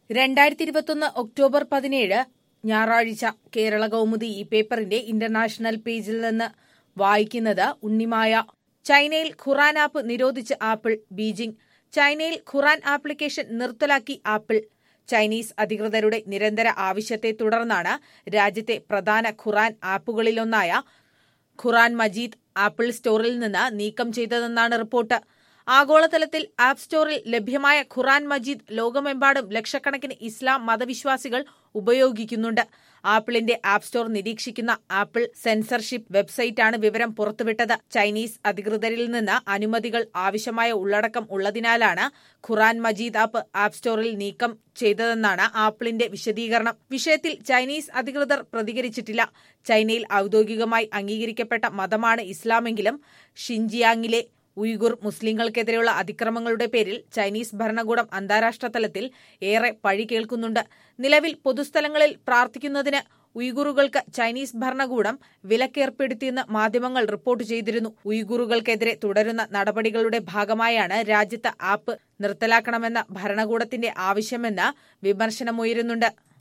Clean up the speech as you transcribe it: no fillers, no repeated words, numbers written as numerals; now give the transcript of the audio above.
2021 October 17 ഞായറാഴ്ച കേരള കൗമുദി ഈ പേപ്പറിന്റെ ഇന്റർനാഷണൽ പേജിൽ നിന്ന് വായിക്കുന്നത് ഉണ്ണിമായ. ചൈനയിൽ ഖുറാൻ ആപ്പ് നിരോധിച്ച് ആപ്പിൾ. ബീജിംഗ്. ചൈനയിൽ ഖുറാൻ ആപ്ലിക്കേഷൻ നിർത്തലാക്കി ആപ്പിൾ. ചൈനീസ് അധികൃതരുടെ നിരന്തര ആവശ്യത്തെ തുടർന്നാണ് രാജ്യത്തെ പ്രധാന ഖുറാൻ ആപ്പുകളിലൊന്നായ ഖുറാൻ മജീദ് ആപ്പിൾ സ്റ്റോറിൽ നിന്ന് നീക്കം ചെയ്തതെന്നാണ് റിപ്പോർട്ട്. ആഗോളതലത്തിൽ ആപ്പ് സ്റ്റോറിൽ ലഭ്യമായ ഖുറാൻ മജീദ് ലോകമെമ്പാടും ലക്ഷക്കണക്കിന് ഇസ്ലാം മതവിശ്വാസികൾ ഉപയോഗിക്കുന്നുണ്ട്. ആപ്പിളിന്റെ ആപ്പ് സ്റ്റോർ നിരീക്ഷിക്കുന്ന ആപ്പിൾ സെൻസർഷിപ്പ് വെബ്സൈറ്റാണ് വിവരം പുറത്തുവിട്ടത്. ചൈനീസ് അധികൃതരിൽ നിന്ന് അനുമതികൾ ആവശ്യമായ ഉള്ളടക്കം ഉള്ളതിനാലാണ് ഖുറാൻ മജീദ് ആപ്പ് സ്റ്റോറിൽ നീക്കം ചെയ്തതെന്നാണ് ആപ്പിളിന്റെ വിശദീകരണം. വിഷയത്തിൽ ചൈനീസ് അധികൃതർ പ്രതികരിച്ചിട്ടില്ല. ചൈനയിൽ ഔദ്യോഗികമായി അംഗീകരിക്കപ്പെട്ട മതമാണ് ഇസ്ലാമെങ്കിലും ഷിൻജിയാങ്ങിലെ ഉയ്ഗുർ മുസ്ലിങ്ങൾക്കെതിരെയുള്ള അതിക്രമങ്ങളുടെ പേരിൽ ചൈനീസ് ഭരണകൂടം അന്താരാഷ്ട്ര തലത്തിൽ ഏറെ പഴി കേൾക്കുന്നുണ്ട്. നിലവിൽ പൊതുസ്ഥലങ്ങളിൽ പ്രാർത്ഥിക്കുന്നതിന് ഉയ്ഗുറുകൾക്ക് ചൈനീസ് ഭരണകൂടം വിലക്കേർപ്പെടുത്തിയെന്ന് മാധ്യമങ്ങൾ റിപ്പോർട്ട് ചെയ്തിരുന്നു. ഉയ്ഗുറുകൾക്കെതിരെ തുടരുന്ന നടപടികളുടെ ഭാഗമായാണ് രാജ്യത്ത് ആപ്പ് നിർത്തലാക്കണമെന്ന ഭരണകൂടത്തിന്റെ ആവശ്യമെന്ന് വിമർശനമുയരുന്നുണ്ട്.